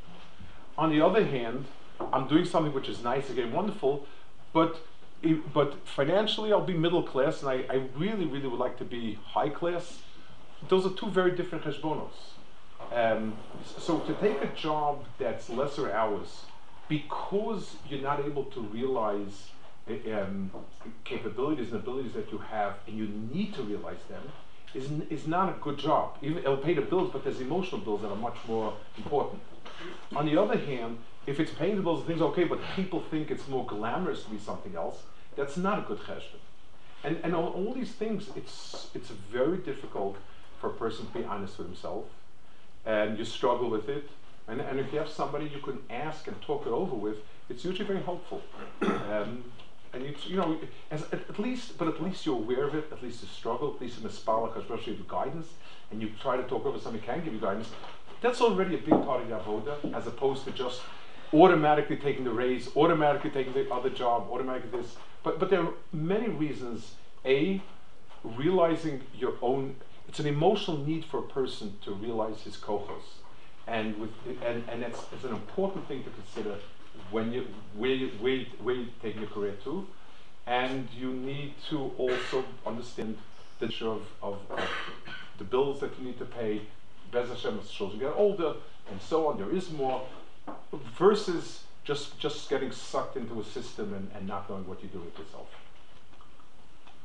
On the other hand, I'm doing something which is nice, again, wonderful, but but financially I'll be middle class, and I, I really, really would like to be high class. Those are two very different cheshbonos. Um, so to take a job that's lesser hours, because you're not able to realize um, capabilities and abilities that you have, and you need to realize them, is, is not a good job. Even, it'll pay the bills, but there's emotional bills that are much more important. On the other hand, if it's paying the bills, things are okay, but people think it's more glamorous to be something else, that's not a good cheshbon. And and on all these things, it's it's very difficult for a person to be honest with himself, and you struggle with it. And and if you have somebody you can ask and talk it over with, it's usually very helpful. Um, and you you know, as, at, at least, but at least you're aware of it. At least you struggle. At least in the spalach, especially with guidance, and you try to talk over somebody who can give you guidance. That's already a big part of your avoda, as opposed to just automatically taking the raise, automatically taking the other job, automatically this. But but there are many reasons. A, realizing your own, it's an emotional need for a person to realize his kochos. And with and, and it's, it's an important thing to consider when you where you where, where you're taking your career to. And you need to also understand the issue of, of, of the bills that you need to pay. Bez Hashem, as children get older, and so on, there is more, versus just just getting sucked into a system and, and not knowing what you're doing with yourself.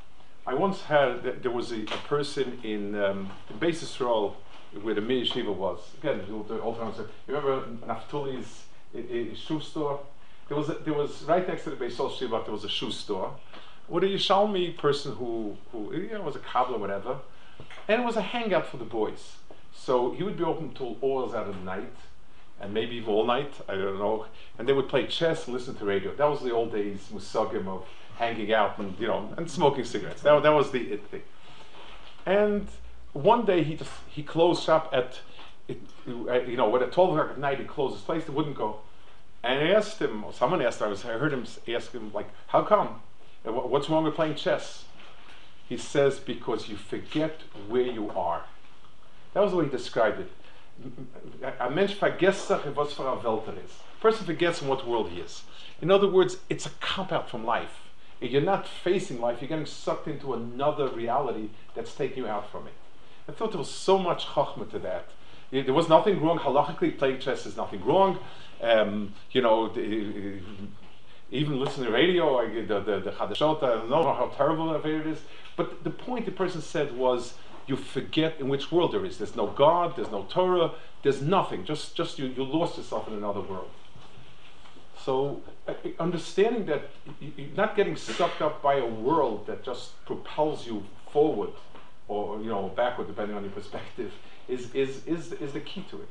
once had, th- there was a, a person in, um, in Beis Yisrael, where the Meir Yeshiva was. Again, the the old times. You remember Naftuli's i- i- shoe store? There was, a, there was, right next to the Beis Yisrael, there was a shoe store, with a Yishalmi person who, who you know, was a cobbler or whatever, and it was a hangout for the boys. So he would be open till hours out of the night, and maybe even all night, I don't know, and they would play chess and listen to radio. That was the old days, musagim of hanging out and, you know, and smoking cigarettes. That, that was the it thing. And one day he just, he closed shop at, it, you know, when at twelve o'clock at night he closed his place, they wouldn't go. And I asked him, or someone asked, I, was, I heard him ask him, like, how come? And what- What's wrong with playing chess? He says, because you forget where you are. That was the way he described it. A mensch vergesst sich in was für a Welt er is. A person forgets in what world he is. In other words, it's a cop out from life. You're not facing life, you're getting sucked into another reality that's taking you out from it. I thought there was so much chachma to that. Yeah, there was nothing wrong, halachically, playing chess is nothing wrong. Um, you know, the, even listening to radio, I, the, the, the Chadashot, I don't know how terrible it is. But the point the person said was, you forget in which world there is. There's no God, there's no Torah, there's nothing. Just, just you, you lost yourself in another world. So, uh, understanding that y- you're not getting sucked up by a world that just propels you forward, or you know, backward, depending on your perspective, is is is is the key to it.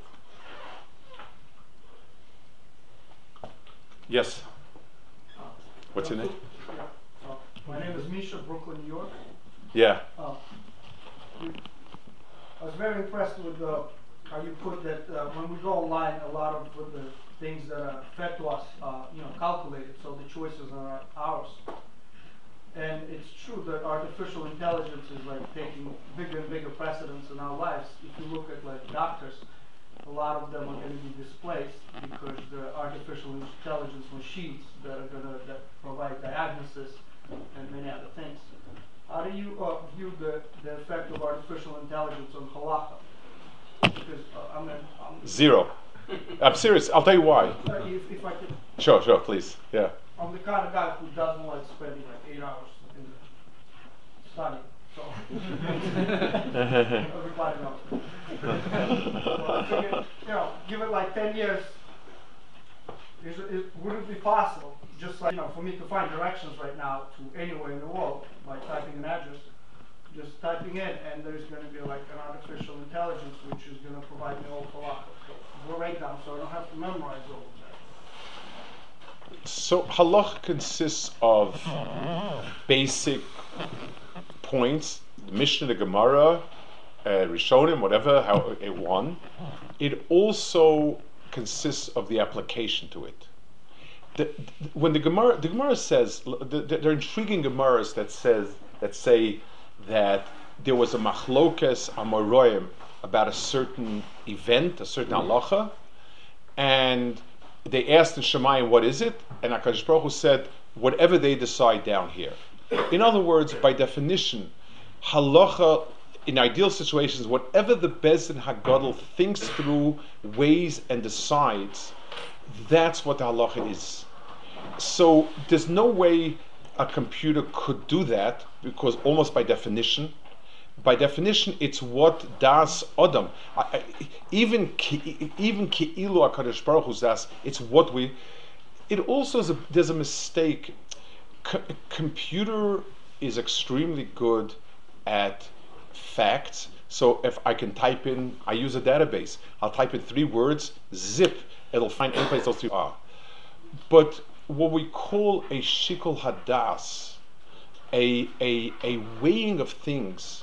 Yes. What's your name? Uh, my name is Misha, Brooklyn, New York. Yeah. Uh, you, I was very impressed with uh, how you put that uh, when we go online, a lot of the things that are fed to us, uh, you know, calculated, so the choices are ours. And it's true that artificial intelligence is like taking bigger and bigger precedence in our lives. If you look at like doctors, a lot of them are going to be displaced because the artificial intelligence machines that are going to that provide diagnosis and many other things. How do you uh, view the, the effect of artificial intelligence on halacha? Because uh, I'm, I'm Zero. I'm serious. I'll tell you why. uh, if, if I could, Sure, sure, please. Yeah. I'm the kind of guy who doesn't like spending like eight hours in studying. So everybody knows. Well, I figured, you know, give it like ten years. Is, is, would it be possible, just like, you know, for me to find directions right now to anywhere in the world by typing an address, just typing in, and there's going to be like an artificial intelligence which is going to provide me all halacha. So go right down, so I don't have to memorize all of that. So halach consists of basic points, the Mishnah, the Gemara, uh, Rishonim, whatever, how it won. It also consists of the application to it. The, the, when the Gemara, the Gemara says, the, the, there are intriguing Gemaras that says that say that there was a machlokes amoroim about a certain event, a certain halacha, and they asked in Shemayim, what is it? And HaKadosh Baruch Hu said, whatever they decide down here. In other words, by definition, halacha, in ideal situations, whatever the Beis Din Hagadol thinks through, weighs, and decides, that's what the halacha is. So there's no way a computer could do that, because almost by definition, by definition, it's what das Adam. I, I, even ki, even ki'ilu HaKadosh Baruch Hu's das, it's what we. It also is a, there's a mistake. C- computer is extremely good at facts. So if I can type in, I use a database. I'll type in three words, zip, it'll find any place those three are. But what we call a shikol hadas, a a a weighing of things.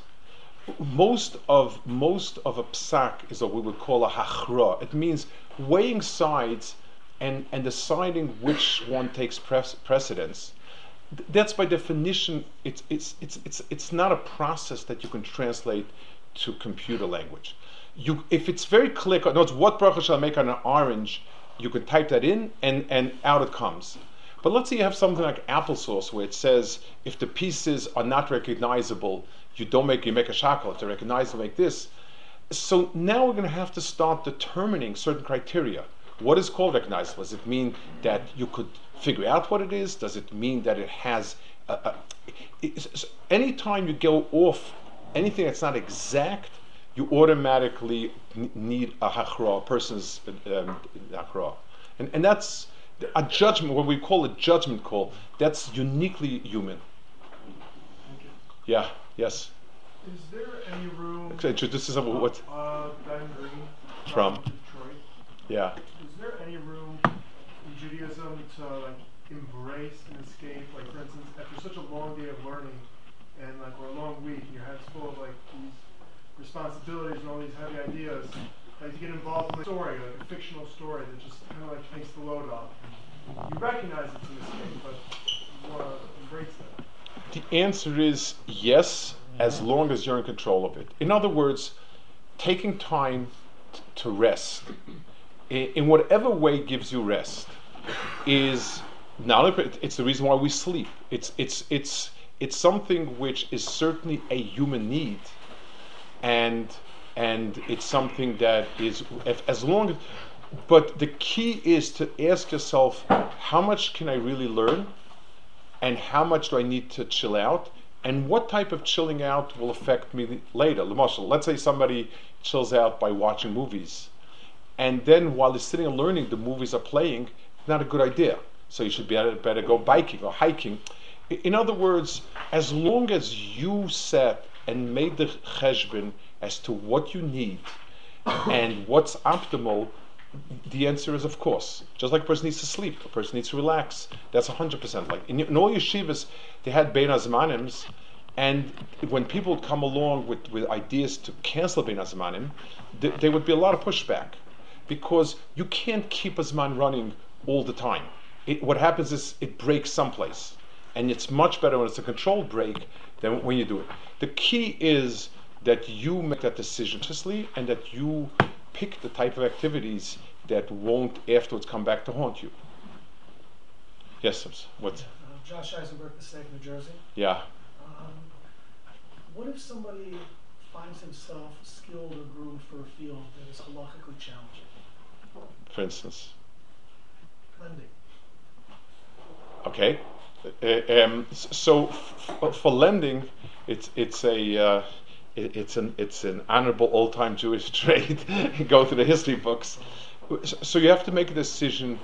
Most of most of a psak is what we would call a hachra. It means weighing sides and, and deciding which one takes pres- precedence. Th- That's by definition. It's it's it's it's it's not a process that you can translate to computer language. You, if it's very clear, in other words, what bracha shall I make on an orange, you can type that in and and out it comes. But let's say you have something like applesauce where it says if the pieces are not recognizable, you don't make you make a shackle. If they're recognizable, make this. So now we're going to have to start determining certain criteria. What is called recognizable? Does it mean that you could figure out what it is? Does it mean that it has uh, uh, it's, it's, anytime you go off anything that's not exact, you automatically n- need a hachra, a person's um, hachra. And, and that's a judgment, what we call a judgment call, that's uniquely human. Yeah, yes. Is there any room? Okay, this is a, what? Uh, Ben Green From? from Detroit. Yeah. Is there any room in Judaism to like embrace and escape? Like for instance, after such a long day of learning, and like or a long week, and your head's full of like these responsibilities and all these heavy ideas, like to get involved in a story, like a fictional story that just kind of like takes the load off. You recognize it's an escape, but you want to embrace that. The answer is yes, as long as you're in control of it. In other words, taking time t- to rest, in, in whatever way gives you rest, is not a, it's the reason why we sleep. It's it's it's it's something which is certainly a human need, and and it's something that is if, as long as. But the key is to ask yourself, how much can I really learn? And how much do I need to chill out? And what type of chilling out will affect me later? Let's say somebody chills out by watching movies. And then while they're sitting and learning, the movies are playing, not a good idea. So you should be better, better go biking or hiking. In other words, as long as you set and made the cheshbon as to what you need and what's optimal, the answer is of course. Just like a person needs to sleep, a person needs to relax. That's one hundred percent like. In, in all yeshivas, they had Bein HaZmanim, and when people come along with, with ideas to cancel Bein HaZmanim, th- there would be a lot of pushback. Because you can't keep a Zman running all the time. It, what happens is it breaks someplace. And it's much better when it's a controlled break than when you do it. The key is that you make that decision consciously and that you pick the type of activities that won't afterwards come back to haunt you. Yes, Sims, what? Uh, Josh Eisenberg, Passaic, New Jersey. Yeah. Um, what if somebody finds himself skilled or groomed for a field that is halakhically challenging? For instance? Lending. Okay. Uh, um, so f- for lending, it's it's a uh, it, it's an it's an honorable old-time Jewish trade. Go through the history books. So you have to make a decision.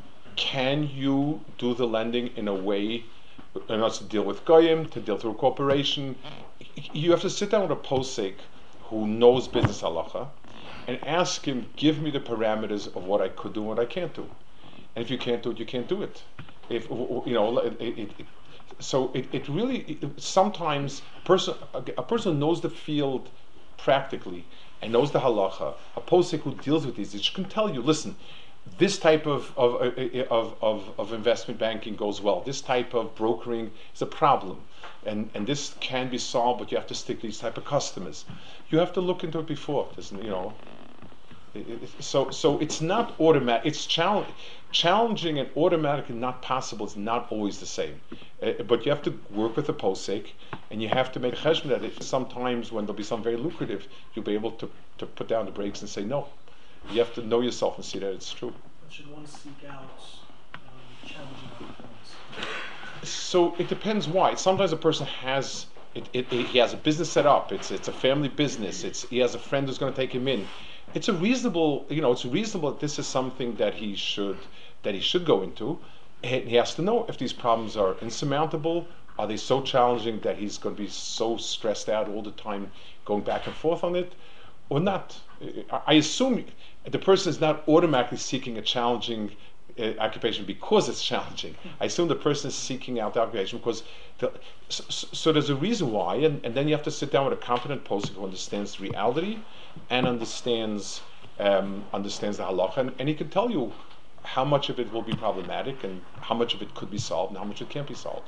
Can you do the lending in a way, and also to deal with goyim, to deal through a corporation? You have to sit down with a posek who knows business halacha, and ask him, give me the parameters of what I could do and what I can't do. And if you can't do it, you can't do it. If you know, it, it, it, so it, it really it, sometimes a person a, a person who knows the field practically and knows the halacha, a posek who deals with these, it can tell you, listen, this type of of, of of of investment banking goes well. This type of brokering is a problem, and and this can be solved, but you have to stick to these type of customers. You have to look into it before, you know. It, it, so so it's not automatic. It's challenge, challenging and automatically not possible. It's not always the same. Uh, but you have to work with the posek, and you have to make a cheshbon that if sometimes when there'll be something very lucrative, you'll be able to, to put down the brakes and say no. You have to know yourself and see that it's true. But should one seek out um, challenging outcomes? So it depends why. Sometimes a person has it, it, it, he has a business set up. It's it's a family business. It's he has a friend who's going to take him in. It's a reasonable, you know, it's reasonable that this is something that he should that he should go into. And he has to know if these problems are insurmountable. Are they so challenging that he's going to be so stressed out all the time, going back and forth on it, or not? I assume the person is not automatically seeking a challenging uh, occupation because it's challenging. I assume the person is seeking out the occupation because. The, so, so there's a reason why, and, and then you have to sit down with a competent posek who understands reality and understands um, understands the halacha, and, and he can tell you how much of it will be problematic and how much of it could be solved and how much it can't be solved.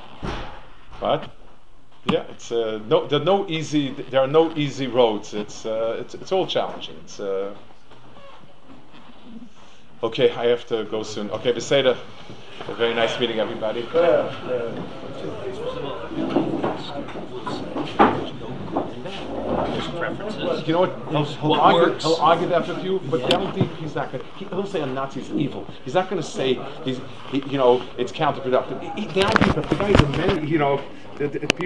But yeah, it's uh, no there are no easy there are no easy roads. It's uh, it's it's all challenging. It's uh, okay. I have to go soon. Okay, Beseda. A very nice meeting, everybody. Yeah, yeah. people's preferences. You know what? He'll, he'll, What argue, works? he'll argue that with you, but I don't think he's not going to. He, he'll say a Nazi is evil. He's not going to say he's, he, you know, it's counterproductive. He, he, the idea that the guys are men, you know, the, the, people.